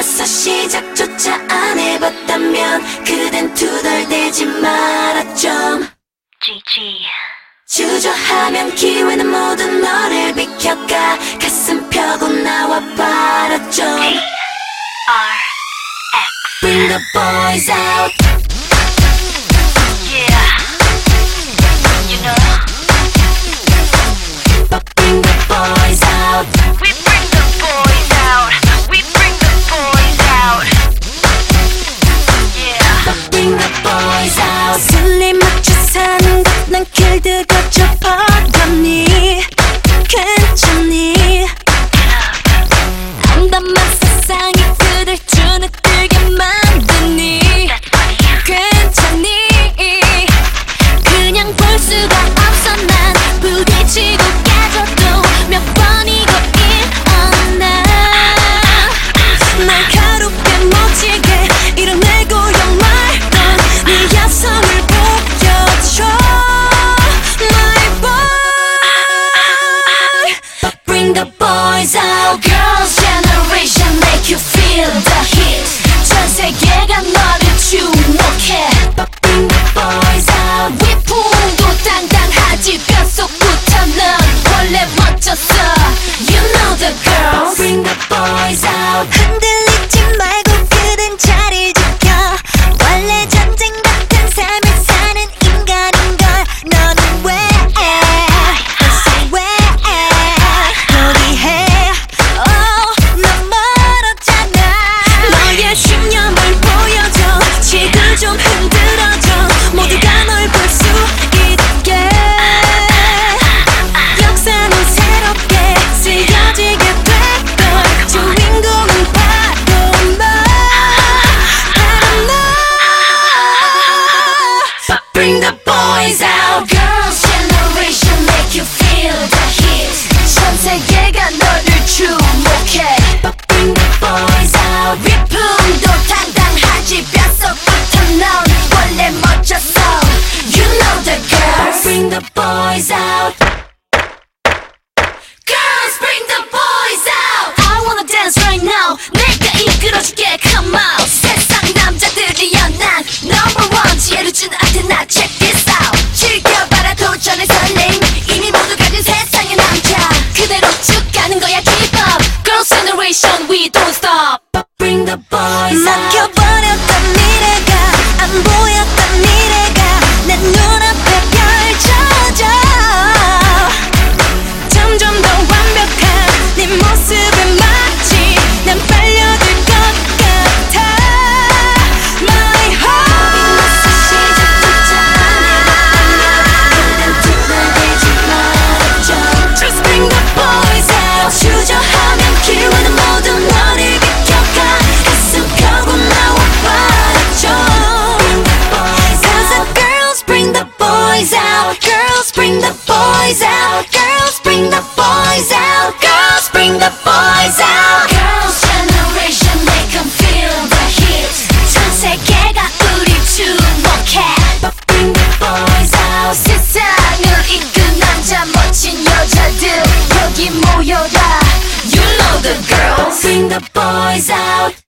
벌써 시작조차 안 해봤다면 그댄 투덜대지 마라 좀. GG. 주저하면 기회는 모두 너를 비켜가. 가슴 펴고 나와봐라 좀. TRX. Bring the boys out. Yeah. You know. Bring the boys out. We bring the boys out. We bring the boys out. Yeah. Bring the boys out. 슬림 맞춰 사는 것 난 길들여져 버렸니? 괜찮니? 암담한 세상이 그댈 주눅들게 만드니? 괜찮니? 그냥 볼 수가 없어 난 부딪히고 깨져도 몇 번이고 일어나. 날카롭게 멋지게 이뤄내고 말던 네 야성을 보여줘 My boy. Bring the boys out. Girls generation make you feel the heat. 전 세계가 너를 주목해. Bring the boys out. 위풍도 당당하지 뼛속부터 넌 원래 멋졌어. You know the girls. Bring the boys out. 흔들리지 말고 그댄 자리를 지켜. 원래 전쟁 같은 삶을 사는 인간인걸. 너는 왜 벌써 왜 포기해? 넌 멀었잖아. 너의 신념을 보여줘. 지금 좀 흔들어줘. 모두가 널 볼 수 있게. 역사는 새롭게 쓰여지게 될걸. 주인공은 바로 너. Bring the boys out. Girls generation make you feel the heat. 전 세계가 너를 주목해. Bring the boys out. 위풍도 당당하지 뼛속부터 넌 원래 멋졌어. You know the girls. Bring the boys out. Girls, bring the boys out. I wanna dance right now. 내가 이끌어줄게. Come out. 세상 남자들이여 난 number one. 지혜를 주는 아테나. Check this out. 즐겨봐라 도전의 설렘. 이미 모두 가진 세상의 남자. 그대로 쭉 가는 거야. Keep up. Girls generation we don't stop. Bring the boys out. 막혀버렸던 미래가 안 보였던 미래가 내 눈앞에 펼쳐져. 점점 더 완벽한 네 모습에 마치 난 빨려들 것 같아. My heart. Just bring the boys out. 주저하면 기회는 모두 너를 비켜가. 가슴 펴고 나와봐라 좀. Cause the girls bring the boys out. Girls bring the boys out. Girls bring the boys out. Girls bring the boys out. Girls generation make them feel the heat. 전 세계가 우리 주목해. Bring the boys out. 세상을 이끈 남자 멋진 여자들 여기 모여라. You know the girls. Bring the boys out.